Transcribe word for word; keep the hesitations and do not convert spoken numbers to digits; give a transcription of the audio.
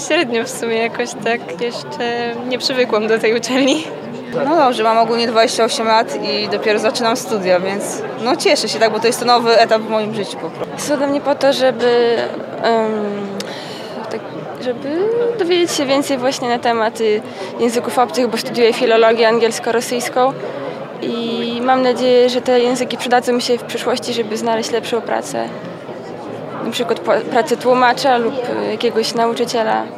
średnio w sumie, jakoś tak jeszcze nie przywykłam do tej uczelni. No dobrze, mam ogólnie dwadzieścia osiem lat i dopiero zaczynam studia, więc no cieszę się, tak, bo to jest to nowy etap w moim życiu po prostu. Jest ode mnie po to, żeby, um, tak, żeby dowiedzieć się więcej właśnie na tematy języków obcych, bo studiuję filologię angielsko-rosyjską i mam nadzieję, że te języki przydadzą mi się w przyszłości, żeby znaleźć lepszą pracę. Na przykład pracę tłumacza lub jakiegoś nauczyciela.